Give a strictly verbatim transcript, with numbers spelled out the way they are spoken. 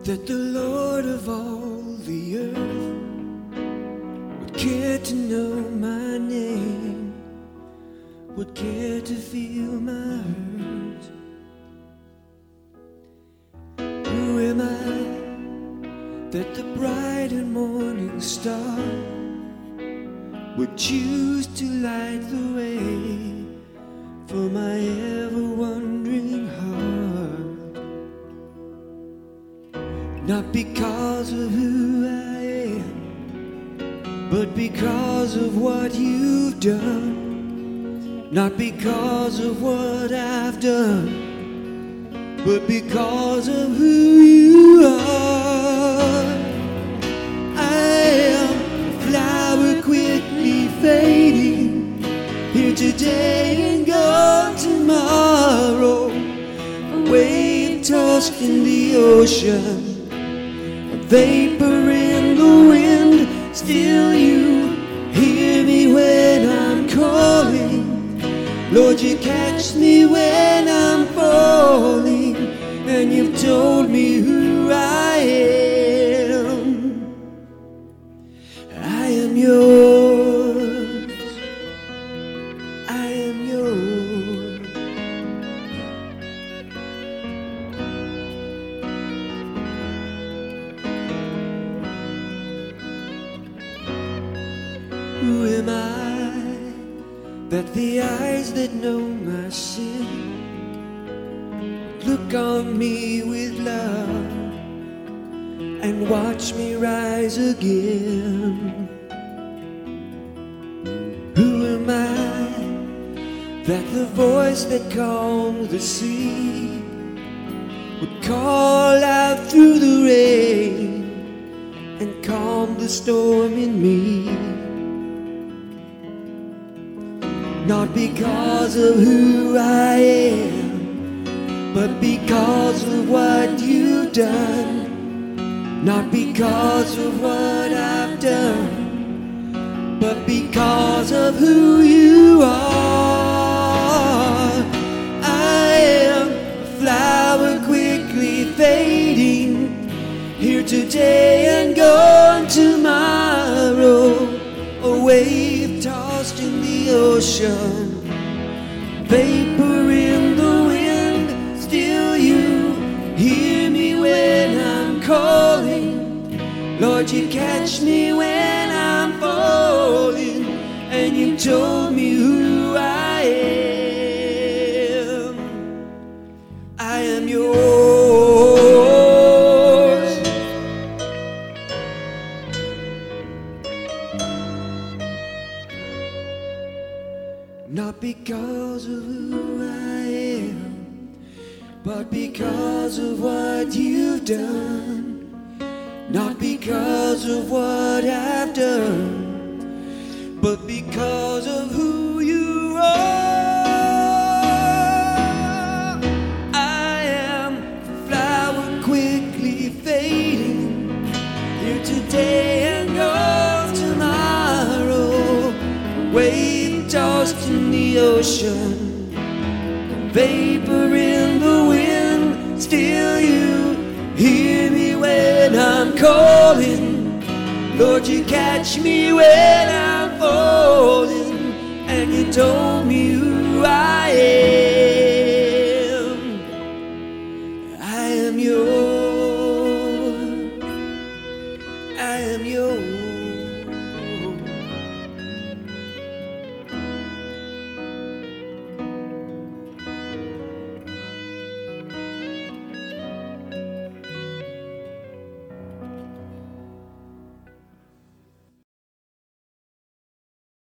that the Lord of all the earth would care to know my name, would care to feel my hurt. Who am I that the bright and morning star would choose to light the way for my ever-wandering heart? Not because of who I am, but because of what you've done. Not because of what I've done, but because of who you are. I am a flower quickly fading, here today and gone tomorrow. A wave tossed in the ocean, a vapor in the wind. Still you hear me when I'm calling. Lord, you catch me when I'm falling, and you've told me who I am. I am yours. I am yours. Who am I that the eyes that know my sin look on me with love and watch me rise again? Who am I that the voice that calmed the sea would call out through the rain and calm the storm in me? Not because of who I am, but because of what you've done. Not because of what I've done, but because of who you are. I am a flower quickly fading, here today and gone tomorrow. A wave tossed in the ocean, vapor in the wind. Still you hear me when I'm calling. Lord, you catch me when I'm falling, and you told me who I am. I am yours. Not because of who I am, but because of what you've done. Not because of what I've done, but because of who you are. I am a flower quickly fading, here today and gone tomorrow. A wave tossed in the ocean, vapor in the wind. Still you hear me when I'm calling. Lord, you catch me when I'm falling, and you told me